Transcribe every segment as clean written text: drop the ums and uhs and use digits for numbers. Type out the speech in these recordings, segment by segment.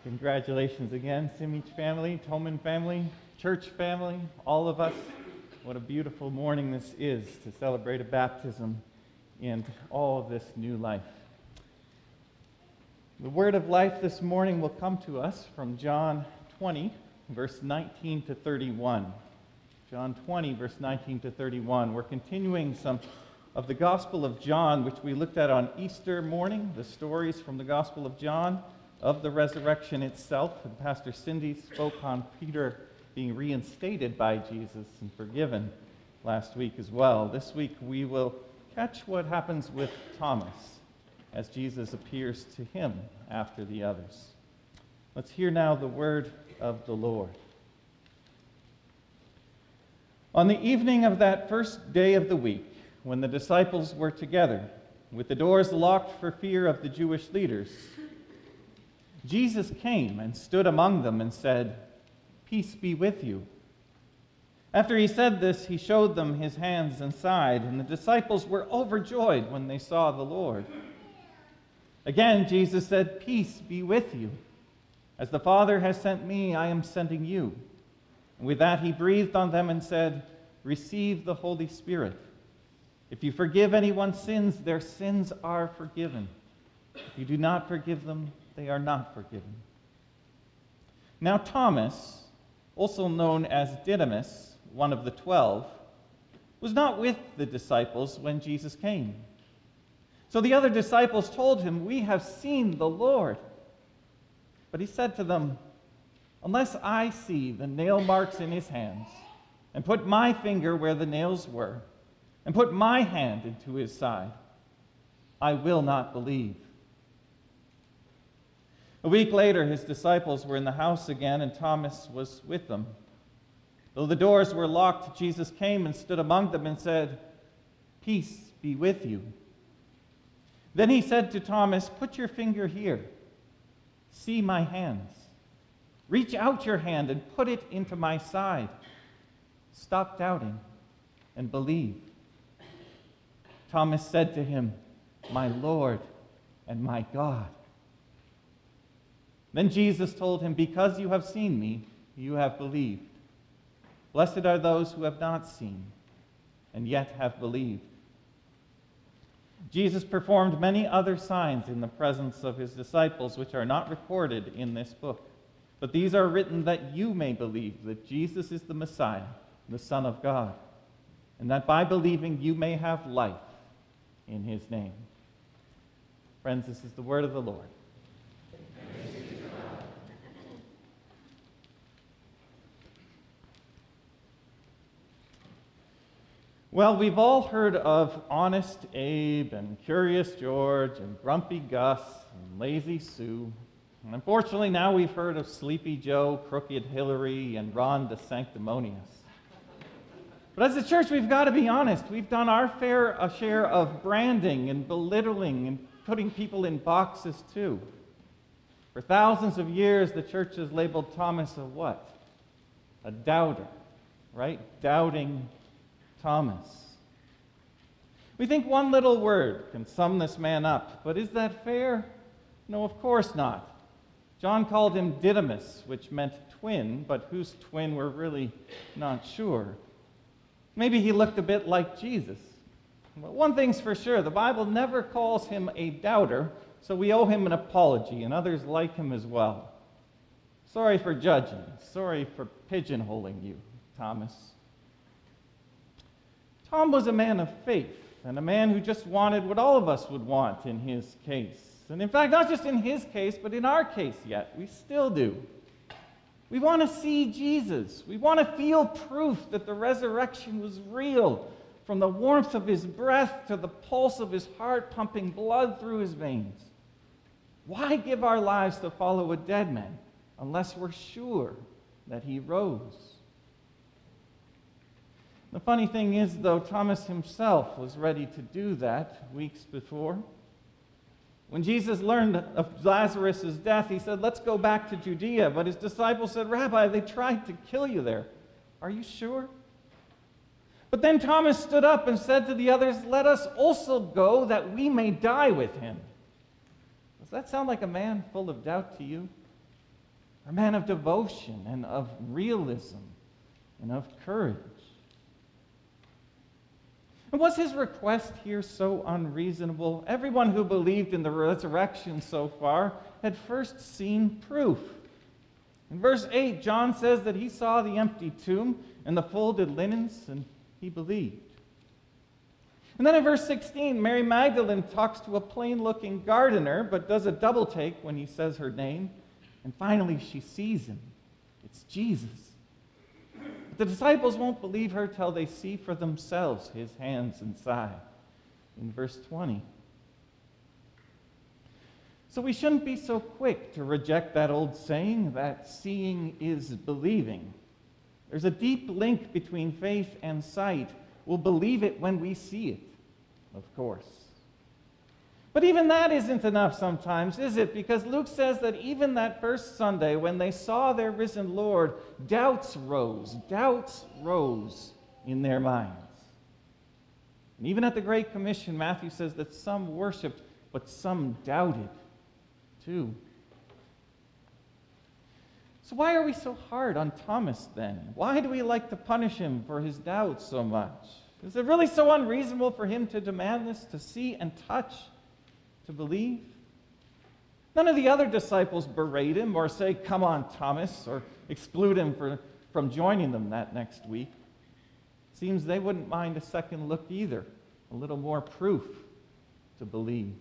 Congratulations again, Simich family, Tolman family, church family, all of us. What a beautiful morning this is to celebrate a baptism and all of this new life. The word of life this morning will come to us from John 20, verse 19 to 31. John 20, verse 19 to 31. We're continuing some of the Gospel of John, which we looked at on Easter morning, the stories from the Gospel of John, of the resurrection itself. And Pastor Cindy spoke on Peter being reinstated by Jesus and forgiven last week as well. This week we will catch what happens with Thomas as Jesus appears to him after the others. Let's hear now the word of the Lord. On the evening of that first day of the week, when the disciples were together, with the doors locked for fear of the Jewish leaders, Jesus came and stood among them and said, "Peace be with you." After he said this, he showed them his hands and side, and the disciples were overjoyed when they saw the Lord. Again, Jesus said, "Peace be with you. As the Father has sent me, I am sending you." And with that, he breathed on them and said, "Receive the Holy Spirit. If you forgive anyone's sins, their sins are forgiven. If you do not forgive them, they are not forgiven." Now Thomas, also known as Didymus, one of the 12, was not with the disciples when Jesus came. So the other disciples told him, "We have seen the Lord." But he said to them, "Unless I see the nail marks in his hands, and put my finger where the nails were, and put my hand into his side, I will not believe." A week later, his disciples were in the house again, and Thomas was with them. Though the doors were locked, Jesus came and stood among them and said, "Peace be with you." Then he said to Thomas, "Put your finger here. See my hands. Reach out your hand and put it into my side. Stop doubting and believe." Thomas said to him, "My Lord and my God." Then Jesus told him, "Because you have seen me, you have believed. Blessed are those who have not seen and yet have believed." Jesus performed many other signs in the presence of his disciples, which are not recorded in this book. But these are written that you may believe that Jesus is the Messiah, the Son of God, and that by believing you may have life in his name. Friends, this is the word of the Lord. Well, we've all heard of Honest Abe and Curious George and Grumpy Gus and Lazy Sue. And unfortunately, now we've heard of Sleepy Joe, Crooked Hillary, and Ron the Sanctimonious. But as a church, we've got to be honest. We've done our fair share of branding and belittling and putting people in boxes too. For thousands of years, the church has labeled Thomas a what? A doubter, right? Doubting Thomas. We think one little word can sum this man up, but is that fair? No, of course not. John called him Didymus, which meant twin, but whose twin we're really not sure. Maybe he looked a bit like Jesus. But one thing's for sure, the Bible never calls him a doubter, so we owe him an apology, and others like him as well. Sorry for judging. Sorry for pigeonholing you, Thomas. Tom was a man of faith, and a man who just wanted what all of us would want in his case. And in fact, not just in his case, but in our case yet. We still do. We want to see Jesus. We want to feel proof that the resurrection was real, from the warmth of his breath to the pulse of his heart pumping blood through his veins. Why give our lives to follow a dead man unless we're sure that he rose? The funny thing is, though, Thomas himself was ready to do that weeks before. When Jesus learned of Lazarus' death, he said, "Let's go back to Judea." But his disciples said, "Rabbi, they tried to kill you there. Are you sure?" But then Thomas stood up and said to the others, "Let us also go that we may die with him." Does that sound like a man full of doubt to you? a man of devotion and of realism and of courage. And was his request here so unreasonable? Everyone who believed in the resurrection so far had first seen proof. In verse 8, John says that he saw the empty tomb and the folded linens, and he believed. And then in verse 16, Mary Magdalene talks to a plain-looking gardener, but does a double take when he says her name. And finally, she sees him. It's Jesus. The disciples won't believe her till they see for themselves his hands and side. In verse 20. So we shouldn't be so quick to reject that old saying that seeing is believing. There's a deep link between faith and sight. We'll believe it when we see it, of course. But even that isn't enough sometimes, is it? Because Luke says that even that first Sunday, when they saw their risen Lord, doubts rose in their minds. And even at the Great Commission, Matthew says that some worshiped, but some doubted too. So why are we so hard on Thomas then? Why do we like to punish him for his doubts so much? Is it really so unreasonable for him to demand this, to see and touch, to believe? None of the other disciples berate him or say, "Come on, Thomas," or exclude him from joining them that next week. It seems they wouldn't mind a second look either, a little more proof to believe.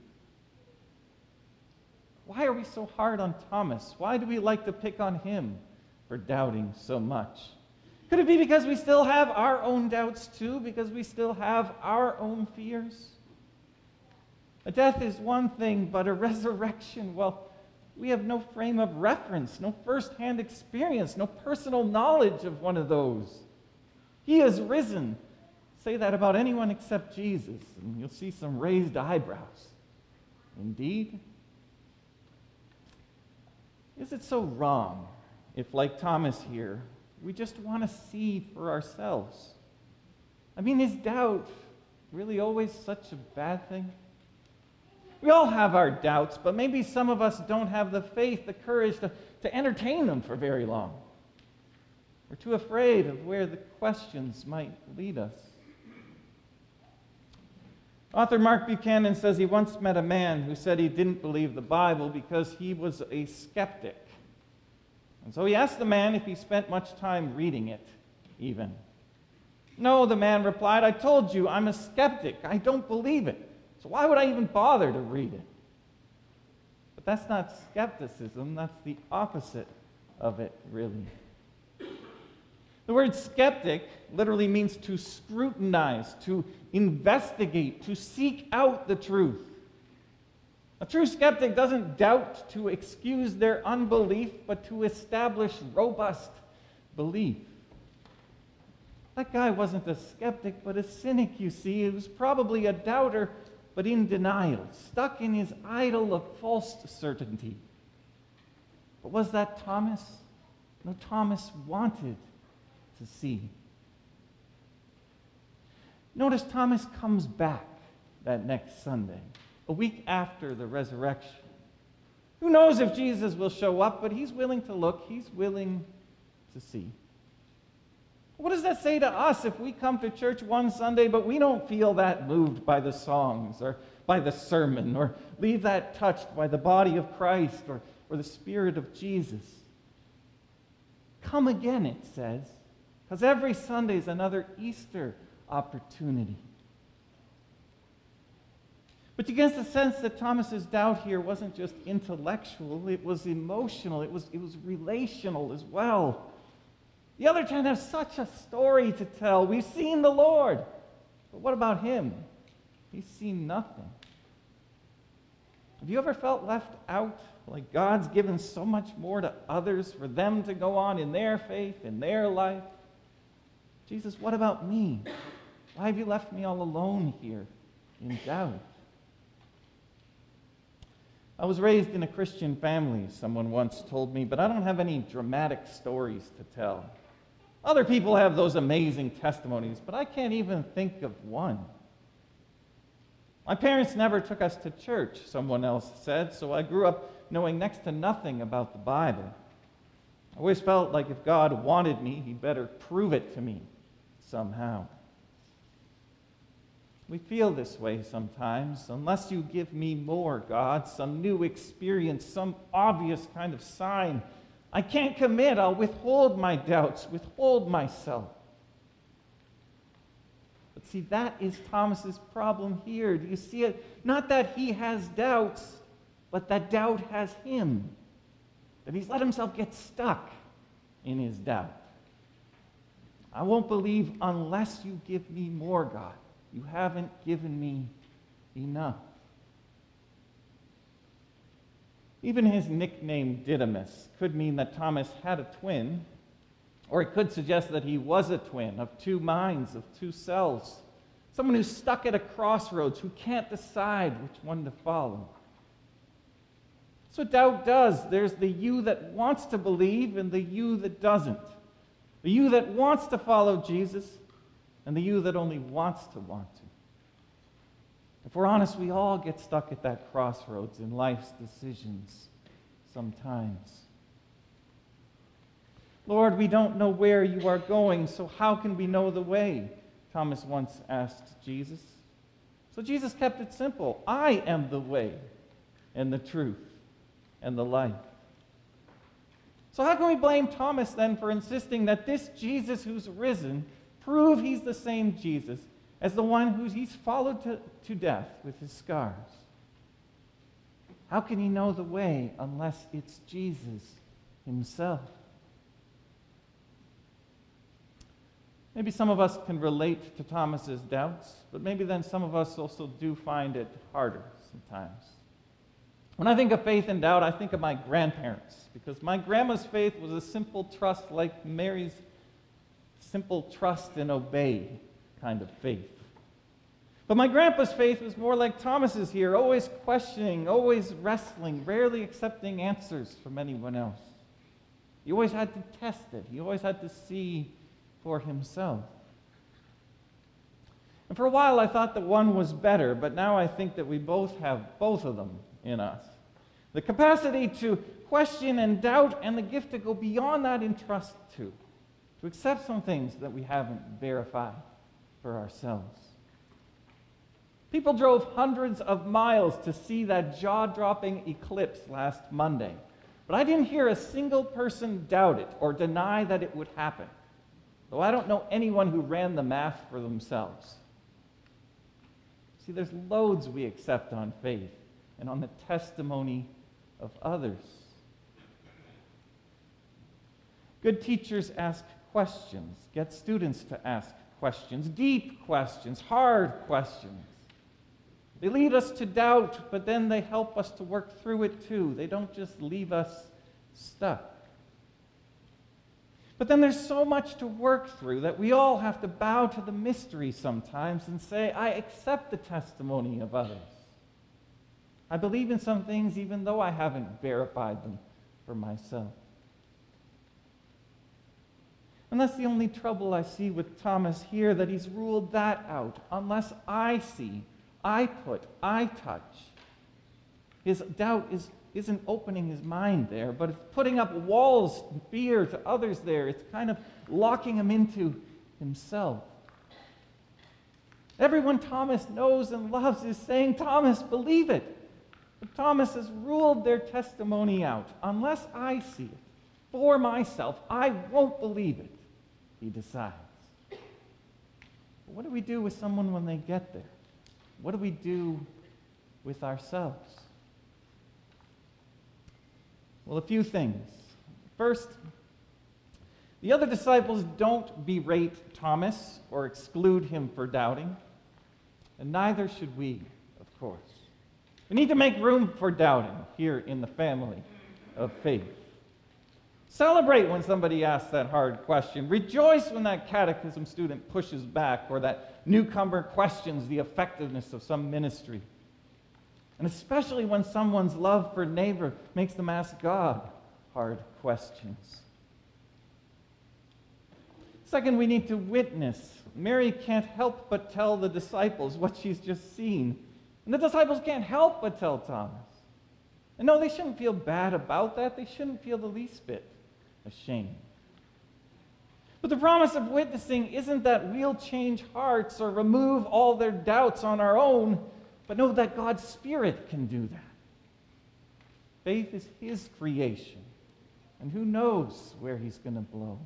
Why are we so hard on Thomas? Why do we like to pick on him for doubting so much? Could it be because we still have our own doubts too? Because we still have our own fears? A death is one thing, but a resurrection, well, we have no frame of reference, no first-hand experience, no personal knowledge of one of those. He is risen. Say that about anyone except Jesus, and you'll see some raised eyebrows. Indeed? Is it so wrong if, like Thomas here, we just want to see for ourselves? I mean, is doubt really always such a bad thing? We all have our doubts, but maybe some of us don't have the faith, the courage to entertain them for very long. We're too afraid of where the questions might lead us. Author Mark Buchanan says he once met a man who said he didn't believe the Bible because he was a skeptic. And so he asked the man if he spent much time reading it, even. "No," the man replied, "I told you, I'm a skeptic. I don't believe it. So why would I even bother to read it?" But that's not skepticism. That's the opposite of it, really. The word skeptic literally means to scrutinize, to investigate, to seek out the truth. A true skeptic doesn't doubt to excuse their unbelief, but to establish robust belief. That guy wasn't a skeptic, but a cynic, you see. He was probably a doubter, but in denial, stuck in his idol of false certainty. But was that Thomas? No, Thomas wanted to see. Notice Thomas comes back that next Sunday, a week after the resurrection. Who knows if Jesus will show up, but he's willing to look, he's willing to see. What does that say to us if we come to church one Sunday, but we don't feel that moved by the songs or by the sermon, or leave that touched by the body of Christ or the Spirit of Jesus? Come again, it says, because every Sunday is another Easter opportunity. But you get the sense that Thomas's doubt here wasn't just intellectual, it was emotional, it was relational as well. The other 10 have such a story to tell. We've seen the Lord. But what about him? He's seen nothing. Have you ever felt left out? Like God's given so much more to others for them to go on in their faith, in their life? Jesus, what about me? Why have you left me all alone here in doubt? I was raised in a Christian family, someone once told me, but I don't have any dramatic stories to tell. Other people have those amazing testimonies, but I can't even think of one. My parents never took us to church, someone else said, so I grew up knowing next to nothing about the Bible. I always felt like if God wanted me, he'd better prove it to me somehow. We feel this way sometimes. Unless you give me more, God, some new experience, some obvious kind of sign, I can't commit. I'll withhold my doubts, withhold myself. But see, that is Thomas's problem here. Do you see it? Not that he has doubts, but that doubt has him. That he's let himself get stuck in his doubt. I won't believe unless you give me more, God. You haven't given me enough. Even his nickname Didymus could mean that Thomas had a twin, or it could suggest that he was a twin of two minds, of two selves. Someone who's stuck at a crossroads, who can't decide which one to follow. That's what doubt does. There's the you that wants to believe and the you that doesn't. The you that wants to follow Jesus and the you that only wants to want to. If we're honest, we all get stuck at that crossroads in life's decisions sometimes. Lord, we don't know where you are going, so how can we know the way? Thomas once asked Jesus. So Jesus kept it simple. I am the way and the truth and the life. So how can we blame Thomas then for insisting that this Jesus who's risen prove he's the same Jesus as the one who he's followed to death with his scars? How can he know the way unless it's Jesus himself? Maybe some of us can relate to Thomas's doubts, but maybe then some of us also do find it harder sometimes. When I think of faith and doubt, I think of my grandparents, because my grandma's faith was a simple trust like Mary's simple trust and obey kind of faith. But my grandpa's faith was more like Thomas's here, always questioning, always wrestling, rarely accepting answers from anyone else. He always had to test it. He always had to see for himself. And for a while I thought that one was better, but now I think that we both have both of them in us. The capacity to question and doubt and the gift to go beyond that in trust too. To accept some things that we haven't verified for ourselves. People drove hundreds of miles to see that jaw-dropping eclipse last Monday, but I didn't hear a single person doubt it or deny that it would happen, though I don't know anyone who ran the math for themselves. See, there's loads we accept on faith and on the testimony of others. Good teachers ask questions, get students to ask questions, deep questions, hard questions. They lead us to doubt, but then they help us to work through it too. They don't just leave us stuck. But then there's so much to work through that we all have to bow to the mystery sometimes and say, I accept the testimony of others. I believe in some things even though I haven't verified them for myself. And that's the only trouble I see with Thomas here, that he's ruled that out. Unless I see, I put, I touch. His doubt isn't opening his mind there, but it's putting up walls and fear to others there. It's kind of locking him into himself. Everyone Thomas knows and loves is saying, Thomas, believe it. But Thomas has ruled their testimony out. Unless I see it for myself, I won't believe it, he decides. But what do we do with someone when they get there? What do we do with ourselves? Well, a few things. First, the other disciples don't berate Thomas or exclude him for doubting, and neither should we, of course. We need to make room for doubting here in the family of faith. Celebrate when somebody asks that hard question. Rejoice when that catechism student pushes back or that newcomer questions the effectiveness of some ministry. And especially when someone's love for neighbor makes them ask God hard questions. Second, we need to witness. Mary can't help but tell the disciples what she's just seen. And the disciples can't help but tell Thomas. And no, they shouldn't feel bad about that. They shouldn't feel the least bit ashamed. But the promise of witnessing isn't that we'll change hearts or remove all their doubts on our own, but know that God's Spirit can do that. Faith is His creation, and who knows where He's going to blow.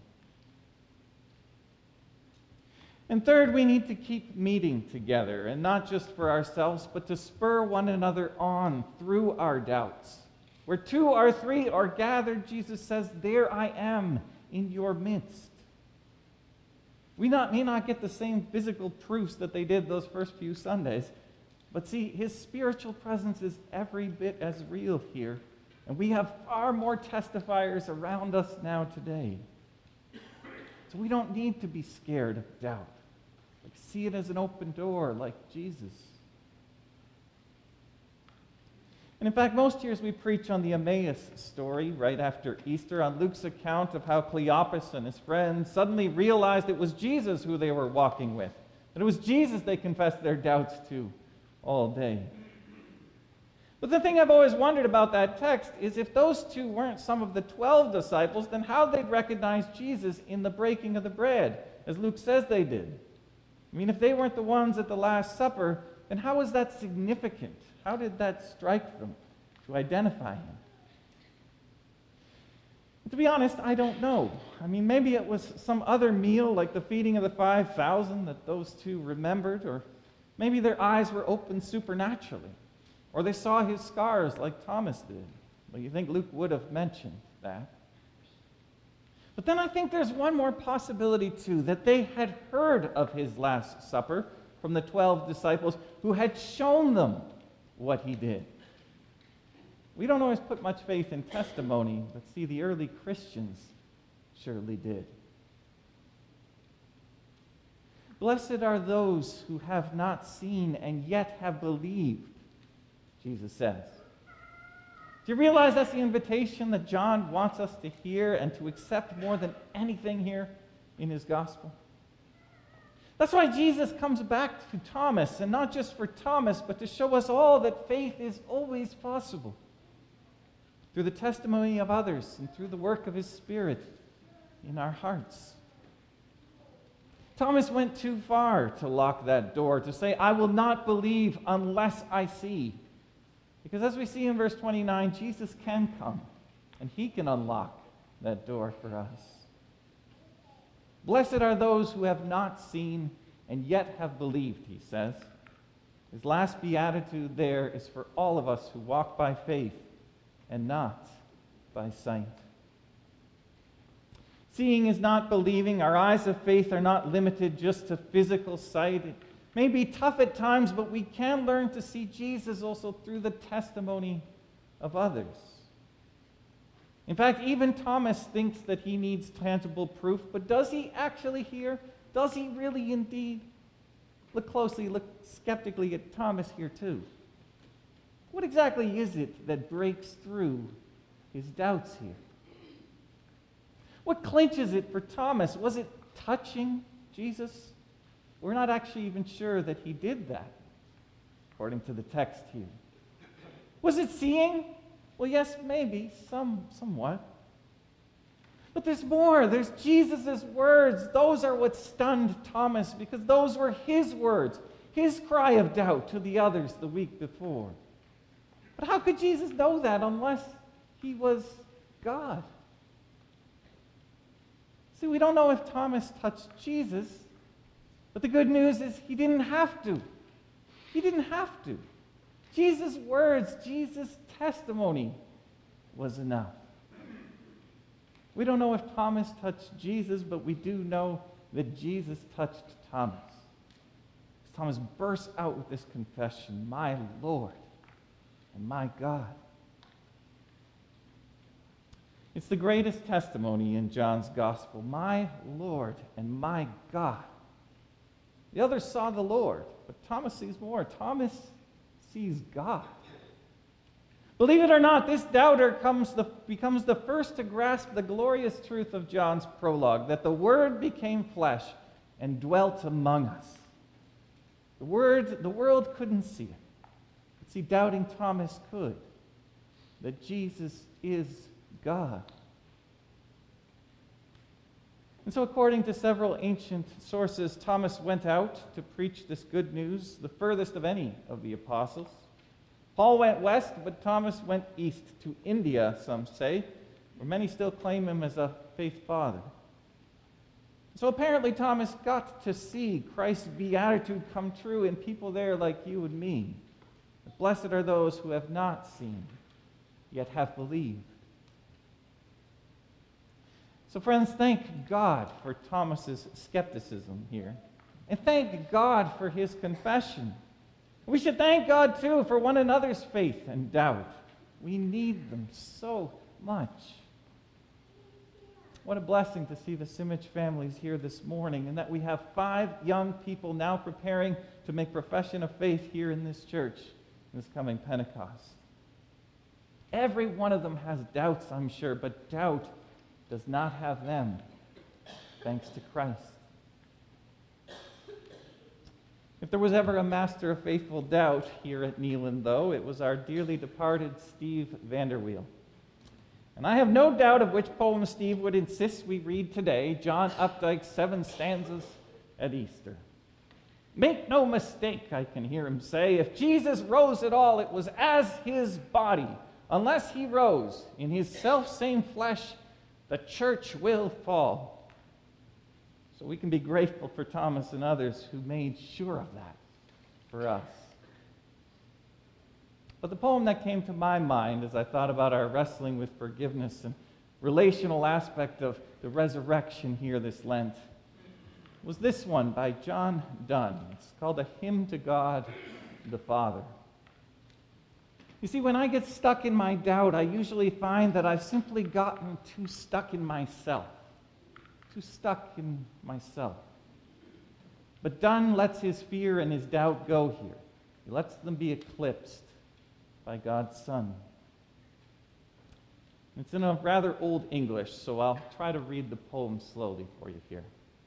And third, we need to keep meeting together, and not just for ourselves, but to spur one another on through our doubts. Where two or three are gathered, Jesus says, there I am in your midst. We may not get the same physical proofs that they did those first few Sundays, but see, His spiritual presence is every bit as real here, and we have far more testifiers around us now today. So we don't need to be scared of doubt. See it as an open door like Jesus. And in fact, most years we preach on the Emmaus story right after Easter, on Luke's account of how Cleopas and his friends suddenly realized it was Jesus who they were walking with, that it was Jesus they confessed their doubts to all day. But the thing I've always wondered about that text is if those two weren't some of the 12 disciples, then how they'd recognize Jesus in the breaking of the bread, as Luke says they did. I mean, if they weren't the ones at the Last Supper, then how was that significant? How did that strike them to identify Him? To be honest, I don't know. I mean, maybe it was some other meal, like the feeding of the 5,000 that those two remembered, or maybe their eyes were opened supernaturally, or they saw His scars like Thomas did. Well, you think Luke would have mentioned that. But then I think there's one more possibility too, that they had heard of His Last Supper from the 12 disciples who had shown them what He did. We don't always put much faith in testimony, but see, the early Christians surely did. Blessed are those who have not seen and yet have believed, Jesus says. Do you realize that's the invitation that John wants us to hear and to accept more than anything here in his gospel? That's why Jesus comes back to Thomas, and not just for Thomas, but to show us all that faith is always possible through the testimony of others and through the work of His Spirit in our hearts. Thomas went too far to lock that door, to say, I will not believe unless I see. Because as we see in verse 29, Jesus can come, and He can unlock that door for us. Blessed are those who have not seen and yet have believed, He says. His last beatitude there is for all of us who walk by faith and not by sight. Seeing is not believing. Our eyes of faith are not limited just to physical sight. It may be tough at times, but we can learn to see Jesus also through the testimony of others. In fact, even Thomas thinks that he needs tangible proof, but does he actually here? Does he really indeed? Look closely, look skeptically at Thomas here too. What exactly is it that breaks through his doubts here? What clinches it for Thomas? Was it touching Jesus? We're not actually even sure that he did that, according to the text here. Was it seeing? Well, yes, maybe, somewhat. But there's more. There's Jesus' words. Those are what stunned Thomas, because those were his words, his cry of doubt to the others the week before. But how could Jesus know that unless he was God? See, we don't know if Thomas touched Jesus, but the good news is he didn't have to. He didn't have to. Jesus' words, Jesus' testimony was enough. We don't know if Thomas touched Jesus, but we do know that Jesus touched Thomas. Thomas bursts out with this confession, my Lord and my God. It's the greatest testimony in John's gospel, my Lord and my God. The others saw the Lord, but Thomas sees more. Thomas sees God. Believe it or not, this doubter becomes the first to grasp the glorious truth of John's prologue, that the Word became flesh and dwelt among us. The world couldn't see it. But see, doubting Thomas could, that Jesus is God. And so, according to several ancient sources, Thomas went out to preach this good news, the furthest of any of the apostles. Paul went west, but Thomas went east to India, some say, where many still claim him as a faith father. So apparently Thomas got to see Christ's beatitude come true in people there like you and me. Blessed are those who have not seen, yet have believed. So friends, thank God for Thomas's skepticism here. And thank God for his confession. We should thank God, too, for one another's faith and doubt. We need them so much. What a blessing to see the Simich families here this morning, and that we have 5 young people now preparing to make profession of faith here in this church this coming Pentecost. Every one of them has doubts, I'm sure, but doubt does not have them, thanks to Christ. If there was ever a master of faithful doubt here at Neyland, though, it was our dearly departed Steve Vanderweel. And I have no doubt of which poem Steve would insist we read today, John Updike's 7 stanzas at Easter. Make no mistake, I can hear him say, if Jesus rose at all, it was as his body. Unless he rose in his self-same flesh, the church will fall. So we can be grateful for Thomas and others who made sure of that for us. But the poem that came to my mind as I thought about our wrestling with forgiveness and relational aspect of the resurrection here this Lent was this one by John Donne. It's called A Hymn to God the Father. You see, when I get stuck in my doubt, I usually find that I've simply gotten too stuck in myself. Too stuck in myself. But Donne lets his fear and his doubt go here. He lets them be eclipsed by God's Son. It's in a rather old English, so I'll try to read the poem slowly for you here.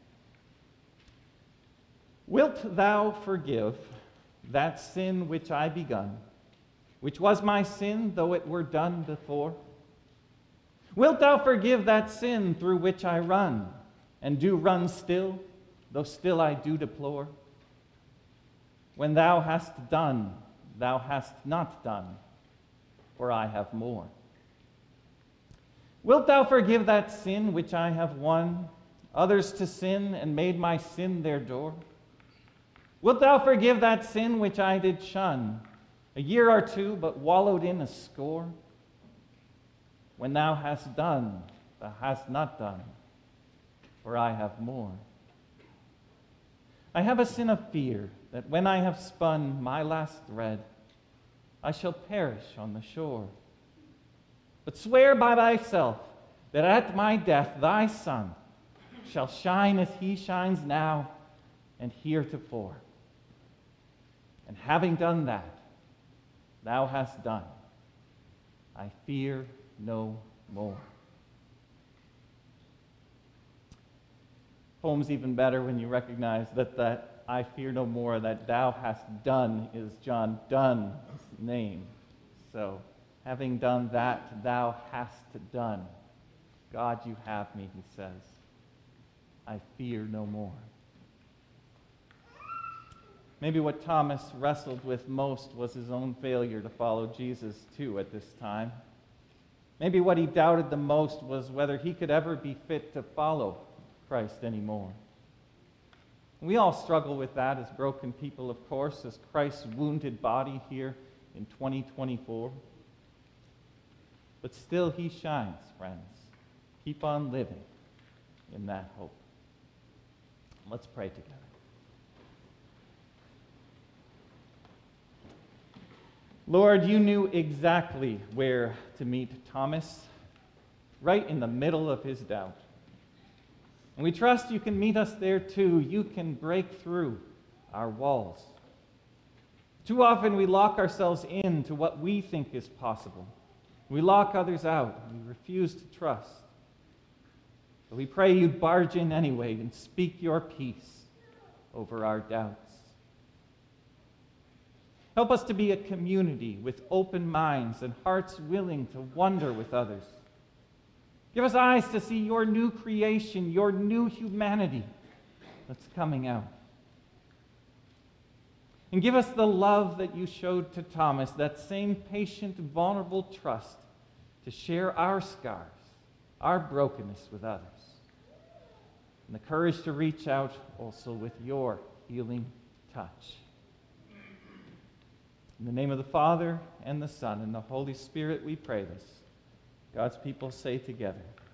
Wilt thou forgive that sin which I begun, which was my sin, though it were done before? Wilt thou forgive that sin through which I run, and do run still, though still I do deplore? When thou hast done, thou hast not done, for I have more. Wilt thou forgive that sin which I have won, others to sin, and made my sin their door? Wilt thou forgive that sin which I did shun, a year or two, but wallowed in a score? When thou hast done, thou hast not done, for I have more. I have a sin of fear, that when I have spun my last thread, I shall perish on the shore. But swear by thyself that at my death thy sun shall shine as he shines now and heretofore. And having done that, thou hast done. I fear no more. Poem's even better when you recognize that I fear no more, that thou hast done is John Donne's name. So, having done that, thou hast done. God, you have me, he says. I fear no more. Maybe what Thomas wrestled with most was his own failure to follow Jesus, too, at this time. Maybe what he doubted the most was whether he could ever be fit to follow Christ anymore. We all struggle with that as broken people, of course, as Christ's wounded body here in 2024. But still he shines, friends. Keep on living in that hope. Let's pray together. Lord, you knew exactly where to meet Thomas, right in the middle of his doubt. And we trust you can meet us there too. You can break through our walls. Too often we lock ourselves into what we think is possible. We lock others out. We refuse to trust. But we pray you barge in anyway and speak your peace over our doubts. Help us to be a community with open minds and hearts willing to wonder with others. Give us eyes to see your new creation, your new humanity that's coming out. And give us the love that you showed to Thomas, that same patient, vulnerable trust to share our scars, our brokenness with others. And the courage to reach out also with your healing touch. In the name of the Father, and the Son, and the Holy Spirit, we pray this. God's people say together,